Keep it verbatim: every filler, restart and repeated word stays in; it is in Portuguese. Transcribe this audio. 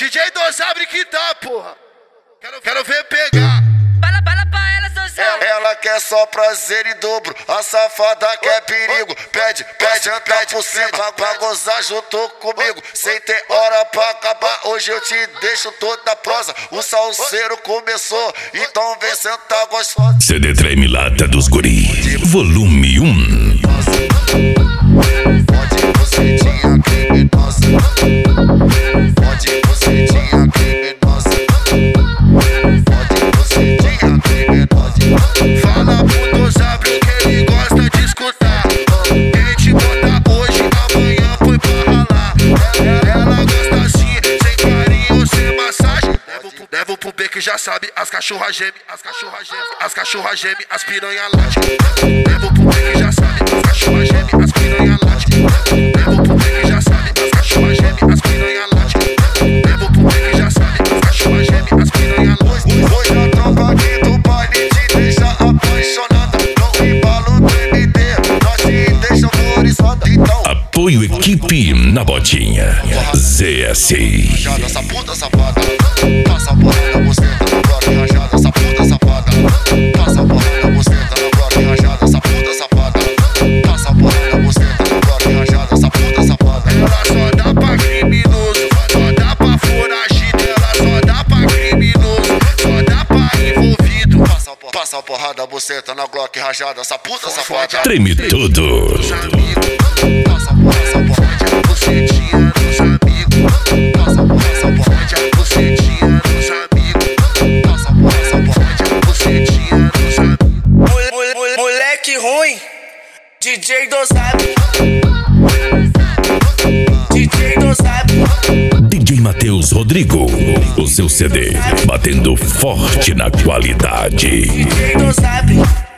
D J Dosabre que tá, porra. Quero, quero ver pegar. Fala, fala pra ela, Dosabre. Ela quer só prazer em dobro, a safada quer perigo. Pede, pede, pede por cima, pra gozar junto comigo. Sem ter hora pra acabar, hoje eu te deixo toda prosa. O salseiro começou, então vem sentar gostosa. C D Treme Lata dos Guri, volume um. Pode bucetinha criminosa, pode bucetinha criminosa, pode bucetinha criminosa. Fala pro Dosabre que ele gosta de escutar. Quem te bota hoje, amanhã foi pra ralar. Ela gosta assim, sem carinho, sem massagem. Levo pro, levo pro B que já sabe, as cachorras geme, as cachorras geme, as cachorras geme, as piranha late. Levo pro B que já sabe, as cachorras geme, as piranha late. Levo pro B que já sabe, as cachorras geme, as piranha late. Levo pro B que já sabe, as cachorras geme, as piranha late. Hoje a tropa aqui do baile te deixa apaixonada. No embalo do M D, nós te deixa florizada. Então Apoio equipe na botinha. Z S I. rajada, essa puta safada. Passa a porrada, buceta na bloco rajada, essa puta safada. Passa a porrada, buceta na bloco rajada, essa puta safada. Passa a porrada, buceta na bloco rajada, essa puta safada. Ela só dá pra criminoso, só dá pra foragido. Ela só dá pra criminoso, só dá pra envolvido. Passa a porrada, passa a porrada, buceta na bloco rajada, essa puta safada. Treme tudo. Os amigos, Passa a porrada, fode a bucetinha dos amigos. passa a porrada, Fode a bucetinha dos amigos. passa a porrada, Fode a bucetinha dos amigos. Mole- mole- Moleque ruim, D J Dosabre. D J Dosabre. D J Matheus Rodrigo. O seu C D batendo forte na qualidade. D J Dosabre.